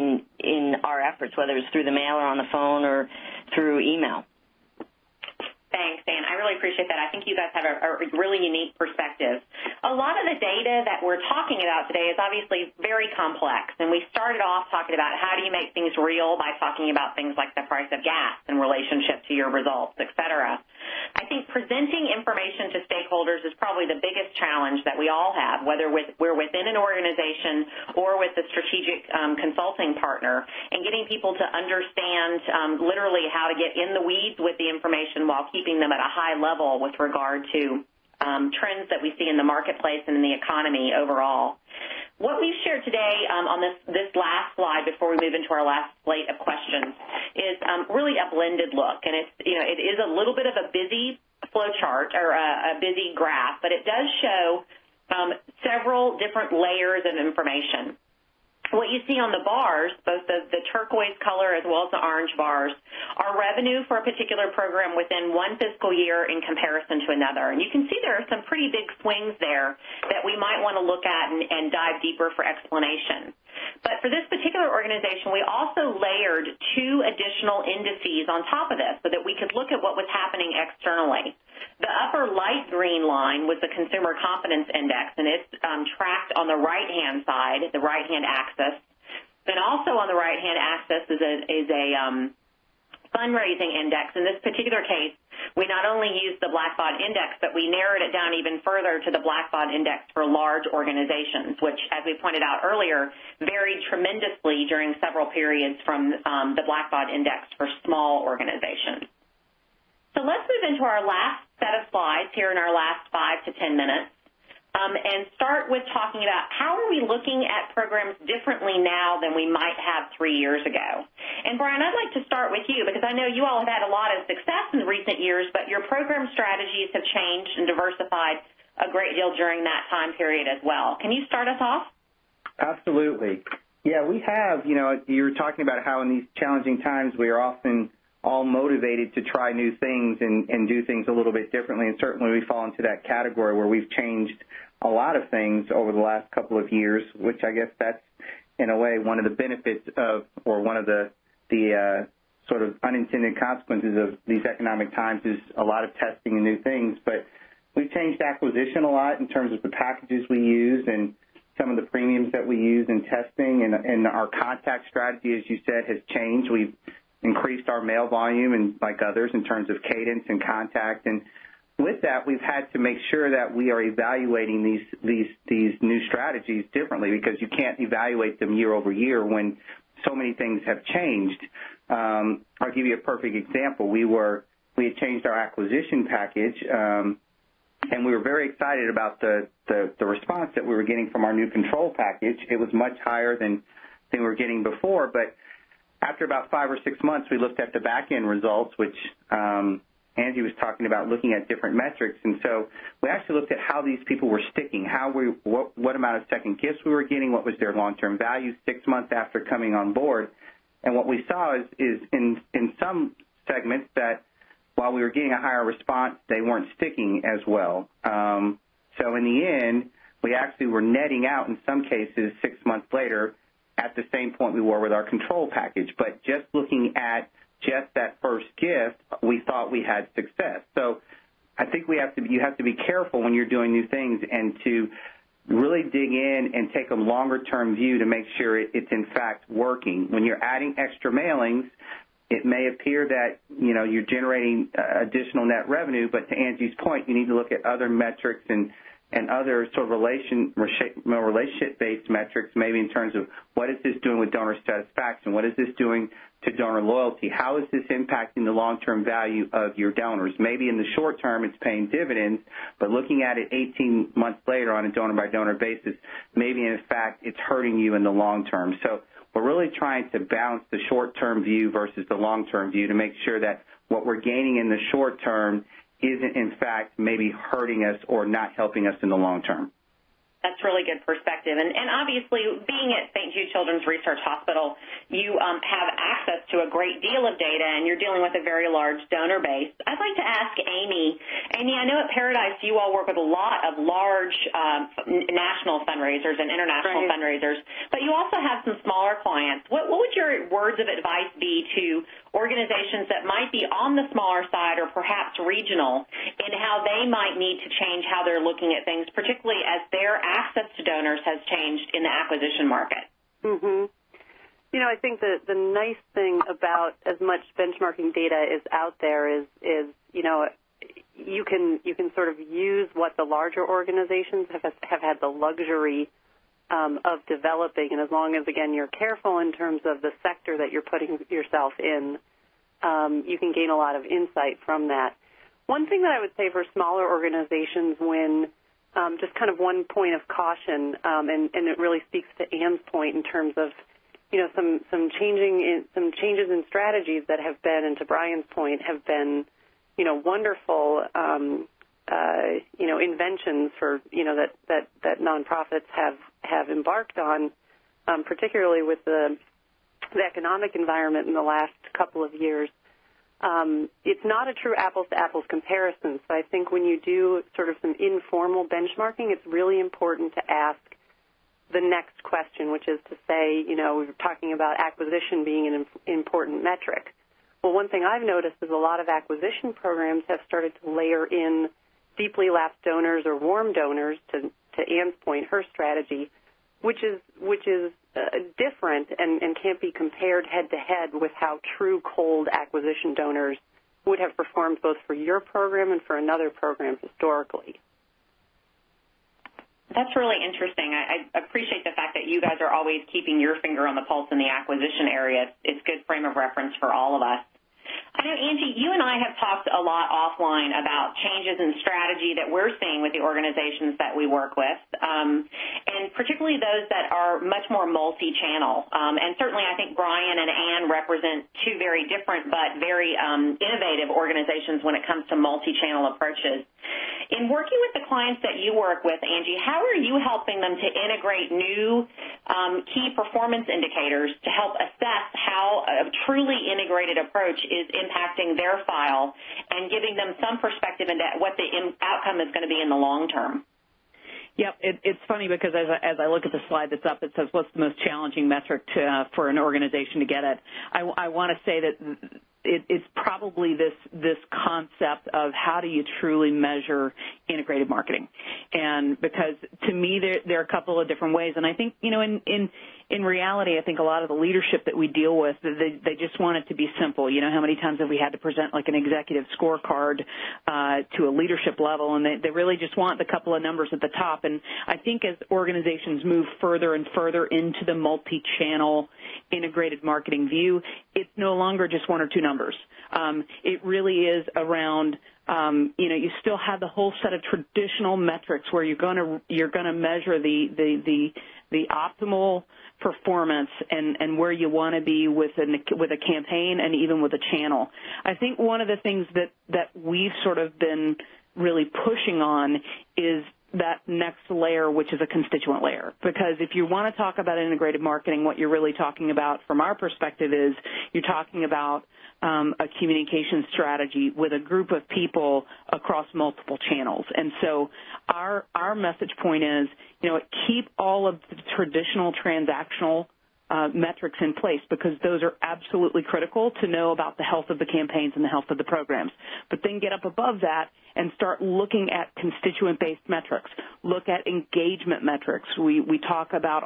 in our efforts, whether it's through the mail or on the phone or through email. Thanks, Dan. I really appreciate that. I think you guys have a really unique perspective. A lot of the data that we're talking about today is obviously very complex, and we started off talking about how do you make things real by talking about things like the price of gas in relationship to your results, et cetera. I think presenting information to stakeholders is probably the biggest challenge that we all have, whether we're within an organization or with a strategic consulting partner, and getting people to understand literally how to get in the weeds with the information while keeping them at a high level with regard to trends that we see in the marketplace and in the economy overall. What we've shared today on this last slide before we move into our last slate of questions is really a blended look, and it is a little bit of a busy flow chart or a busy graph, but it does show several different layers of information. What you see on the bars, both the turquoise color as well as the orange bars, are revenue for a particular program within one fiscal year in comparison to another. And you can see there are some pretty big swings there that we might want to look at and dive deeper for explanation. But for this particular organization, we also layered 2 additional indices on top of this so that we could look at what was happening externally. The upper light green line was the Consumer Confidence Index, and it's tracked on the right-hand side, the right-hand axis. Then also on the right-hand axis is a fundraising index. In this particular case, we not only used the Blackbaud Index, but we narrowed it down even further to the Blackbaud Index for large organizations, which, as we pointed out earlier, varied tremendously during several periods from the Blackbaud Index for small organizations. So let's move into our last set of slides here in our last 5 to 10 minutes and start with talking about how are we looking at programs differently now than we might have 3 years ago. And, Brian, I'd like to start with you because I know you all have had a lot of success in recent years, but your program strategies have changed and diversified a great deal during that time period as well. Can you start us off? Absolutely. Yeah, we have. You were talking about how in these challenging times we are often all motivated to try new things and do things a little bit differently. And certainly we fall into that category where we've changed a lot of things over the last couple of years, which I guess that's, in a way, one of the benefits of, or one of the sort of unintended consequences of these economic times is a lot of testing and new things. But we've changed acquisition a lot in terms of the packages we use and some of the premiums that we use in testing. And our contact strategy, as you said, has changed. We've increased our mail volume and like others in terms of cadence and contact. And with that, we've had to make sure that we are evaluating these new strategies differently because you can't evaluate them year over year when so many things have changed. I'll give you a perfect example. We had changed our acquisition package, and we were very excited about the response that we were getting from our new control package. It was much higher than we were getting before, but after about 5 or 6 months, we looked at the back-end results, which Angie was talking about, looking at different metrics. And so we actually looked at how these people were sticking, what amount of second gifts we were getting, what was their long-term value 6 months after coming on board. And what we saw is in some segments that while we were getting a higher response, they weren't sticking as well. So in the end, we actually were netting out in some cases 6 months later at the same point we were with our control package. But just looking at just that first gift, we thought we had success. So I think you have to be careful when you're doing new things and to really dig in and take a longer-term view to make sure it's in fact working. When you're adding extra mailings, it may appear that you're generating additional net revenue, but to Angie's point, you need to look at other metrics and other sort of relationship-based metrics, maybe in terms of what is this doing with donor satisfaction? What is this doing to donor loyalty? How is this impacting the long-term value of your donors? Maybe in the short term it's paying dividends, but looking at it 18 months later on a donor-by-donor basis, maybe in fact it's hurting you in the long term. So we're really trying to balance the short-term view versus the long-term view to make sure that what we're gaining in the short term isn't, in fact, maybe hurting us or not helping us in the long term. That's really good perspective. And obviously, being at St. Jude Children's Research Hospital, you have access to a great deal of data, and you're dealing with a very large donor base. I'd like to ask Amy. Amy, I know at Paradise you all work with a lot of large national fundraisers and international fundraisers, but you also have some smaller clients. What would your words of advice be to organizations that might be on the smaller side or perhaps regional in how they might need to change how they're looking at things, particularly as their access to donors has changed in the acquisition market? Mm-hmm. You know, I think the nice thing about as much benchmarking data is out there is you know, you can sort of use what the larger organizations have had the luxury of developing, and as long as, again, you're careful in terms of the sector that you're putting yourself in, you can gain a lot of insight from that. One thing that I would say for smaller organizations when just kind of one point of caution, and it really speaks to Anne's point in terms of, you know, some changes in strategies that have been, and to Brian's point, have been, you know, wonderful, you know, inventions for, you know, that nonprofits have embarked on, particularly with the economic environment in the last couple of years. It's not a true apples-to-apples comparison. So I think when you do sort of some informal benchmarking, it's really important to ask the next question, which is to say, you know, we were talking about acquisition being an important metric. Well, one thing I've noticed is a lot of acquisition programs have started to layer in deeply lapsed donors or warm donors, to Anne's point, her strategy, which is different and can't be compared head-to-head with how true cold acquisition donors would have performed both for your program and for another program historically. That's really interesting. I appreciate the fact that you guys are always keeping your finger on the pulse in the acquisition area. It's a good frame of reference for all of us. I know, Angie, you and I have talked a lot offline about changes in strategy that we're seeing with the organizations that we work with, and particularly those that are much more multi-channel. And certainly I think Brian and Anne represent two very different but very innovative organizations when it comes to multi-channel approaches. In working with the clients that you work with, Angie, how are you helping them to integrate new key performance indicators to help assess how a truly integrated approach is impacting their file and giving them some perspective into what the outcome is going to be in the long term? Yep, it's funny because as I look at the slide that's up, it says what's the most challenging metric for an organization to get at. I want to say that it's probably this concept of how do you truly measure integrated marketing, and because to me there are a couple of different ways, and I think, you know, in reality, I think a lot of the leadership that we deal with, they just want it to be simple. You know, how many times have we had to present like an executive scorecard to a leadership level, and they really just want the couple of numbers at the top. And I think as organizations move further and further into the multi-channel integrated marketing view, it's no longer just one or two numbers. It really is around, you know, you still have the whole set of traditional metrics where you're going to measure the optimal performance and where you want to be with a campaign and even with a channel. I think one of the things that we've sort of been really pushing on is that next layer, which is a constituent layer. Because if you want to talk about integrated marketing, what you're really talking about from our perspective is you're talking about a communication strategy with a group of people across multiple channels. And so our message point is, you know, keep all of the traditional transactional metrics in place, because those are absolutely critical to know about the health of the campaigns and the health of the programs. But then get up above that and start looking at constituent-based metrics. Look at engagement metrics. We talk about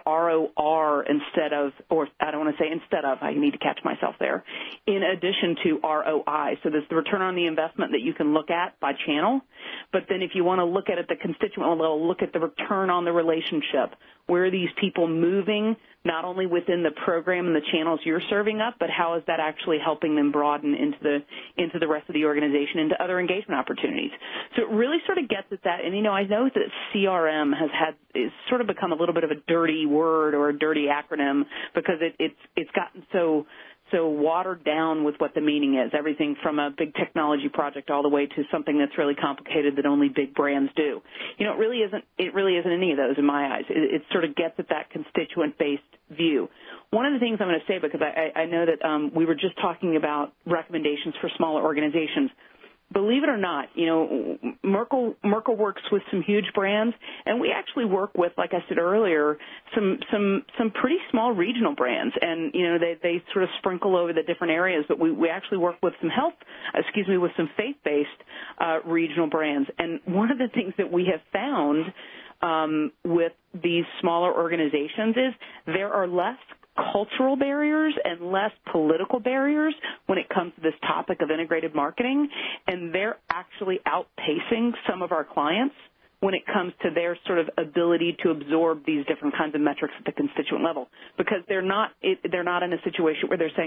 ROR instead of, or I don't want to say instead of, I need to catch myself there, in addition to ROI. So there's the return on the investment that you can look at by channel. But then if you want to look at it at the constituent level, look at the return on the relationship. Where are these people moving, not only within the program and the channels you're serving up, but how is that actually helping them broaden into the rest of the organization, into other engagement opportunities? So it really sort of gets at that. And, you know, I know that CRM it's sort of become a little bit of a dirty word or a dirty acronym because it's gotten so so watered down with what the meaning is, everything from a big technology project all the way to something that's really complicated that only big brands do. You know, it really isn't any of those in my eyes. It sort of gets at that constituent-based view. One of the things I'm going to say, because I know that we were just talking about recommendations for smaller organizations. Believe it or not, you know, Merkle works with some huge brands, and we actually work with, like I said earlier, some pretty small regional brands, and you know they sort of sprinkle over the different areas. But we actually work with some with some faith-based regional brands. And one of the things that we have found with these smaller organizations is there are less cultural barriers and less political barriers when it comes to this topic of integrated marketing, and they're actually outpacing some of our clients when it comes to their sort of ability to absorb these different kinds of metrics at the constituent level, because they're not in a situation where they're saying,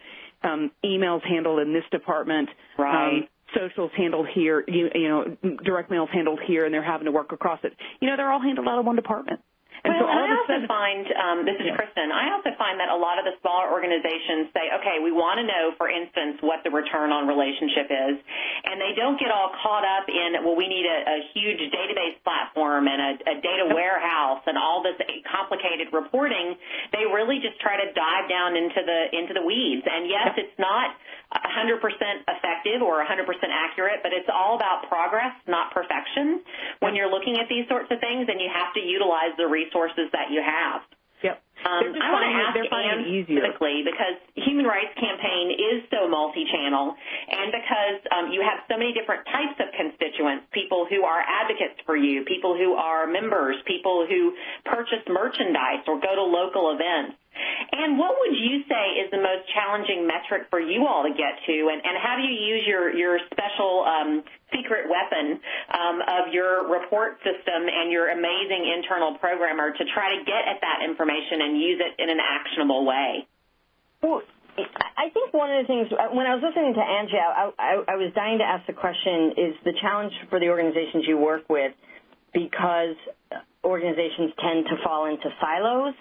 email's handled in this department, right. Social's handled here, you know, direct mail's handled here, and they're having to work across it. You know, they're all handled out of one department. And well, so I also find, this is Kristen, I also find that a lot of the smaller organizations say, okay, we want to know, for instance, what the return on relationship is, and they don't get all caught up in, well, we need a huge database platform and a data warehouse and all this complicated reporting. They really just try to dive down into the weeds. And yes, it's not 100% effective or 100% accurate, but it's all about progress, not perfection, when you're looking at these sorts of things, and you have to utilize the resources that you have. Yep. I want to ask Ann specifically, because Human Rights Campaign is so multi-channel, and because you have so many different types of constituents, people who are advocates for you, people who are members, people who purchase merchandise or go to local events. And what would you say is the most challenging metric for you all to get to, and how do you use your special secret weapon of your report system and your amazing internal programmer to try to get at that information and use it in an actionable way? Well, I think one of the things, when I was listening to Angie, I was dying to ask the question, is the challenge for the organizations you work with, because organizations tend to fall into silos?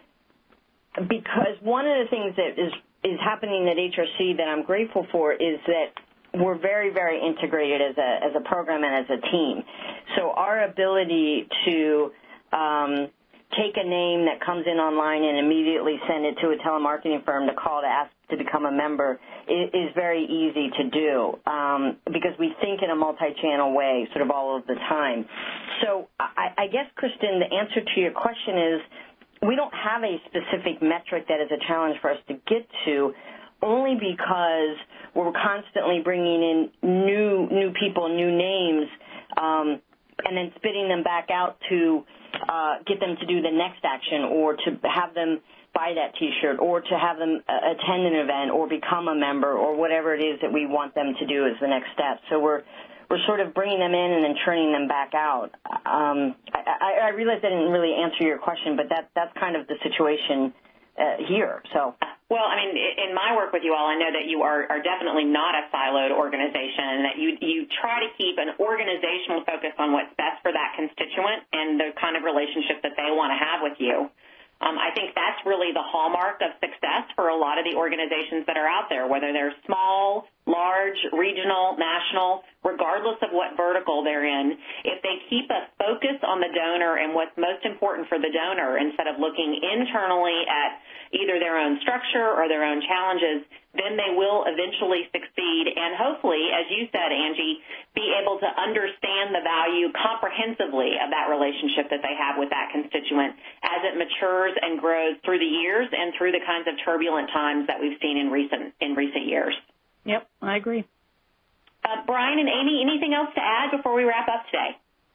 Because one of the things that is happening at HRC that I'm grateful for is that we're very, very integrated as a program and as a team. So our ability to take a name that comes in online and immediately send it to a telemarketing firm to call to ask to become a member is very easy to do because we think in a multi-channel way sort of all of the time. So I guess, Kristen, the answer to your question is, we don't have a specific metric that is a challenge for us to get to, only because we're constantly bringing in new people, new names, and then spitting them back out to get them to do the next action, or to have them buy that T-shirt, or to have them attend an event or become a member, or whatever it is that we want them to do as the next step. So we're sort of bringing them in and then churning them back out. I realize I didn't really answer your question, but that's kind of the situation here. So, well, I mean, in my work with you all, I know that you are definitely not a siloed organization, and that you try to keep an organizational focus on what's best for that constituent and the kind of relationship that they want to have with you. I think that's really the hallmark of success for a lot of the organizations that are out there, whether they're small, large, regional, national, regardless of what vertical they're in. If they keep a focus on the donor and what's most important for the donor, instead of looking internally at either their own structure or their own challenges, then they will eventually succeed and hopefully, as you said, Angie, be able to understand the value comprehensively of that relationship that they have with that constituent as it matures and grows through the years and through the kinds of turbulent times that we've seen in recent years. Yep, I agree. Brian and Amy, anything else to add before we wrap up today?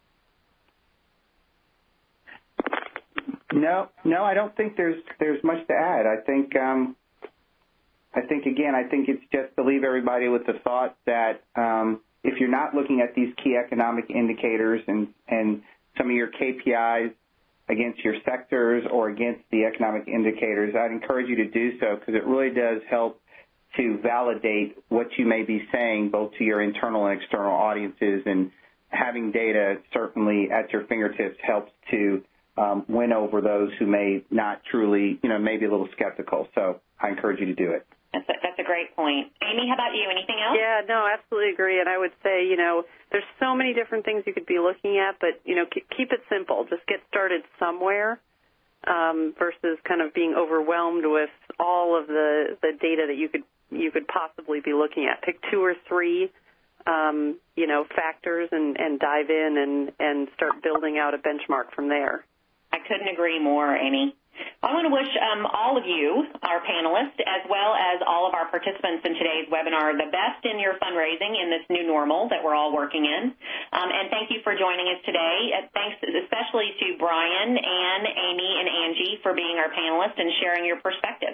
No, I don't think there's much to add. I think it's just to leave everybody with the thought that if you're not looking at these key economic indicators and some of your KPIs against your sectors or against the economic indicators, I'd encourage you to do so, because it really does help to validate what you may be saying both to your internal and external audiences, and having data certainly at your fingertips helps to win over those who may not truly, may be a little skeptical. So I encourage you to do it. That's a great point. Amy, how about you? Anything else? Yeah, no, absolutely agree. And I would say, there's so many different things you could be looking at, but, keep it simple. Just get started somewhere versus kind of being overwhelmed with all of the data that you could possibly be looking at. Pick 2 or 3, factors and dive in and start building out a benchmark from there. I couldn't agree more, Amy. I want to wish all of you, our panelists, as well as all of our participants in today's webinar, the best in your fundraising in this new normal that we're all working in. And thank you for joining us today. Thanks especially to Brian, Ann, Amy, and Angie for being our panelists and sharing your perspectives.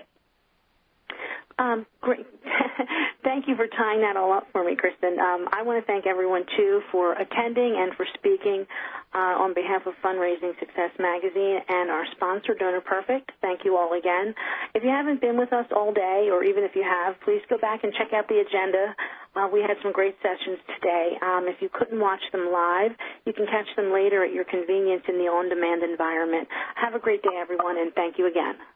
Great. Thank you for tying that all up for me, Kristen. I want to thank everyone, too, for attending and for speaking on behalf of Fundraising Success Magazine and our sponsor, Donor Perfect. Thank you all again. If you haven't been with us all day, or even if you have, please go back and check out the agenda. We had some great sessions today. If you couldn't watch them live, you can catch them later at your convenience in the on-demand environment. Have a great day, everyone, and thank you again.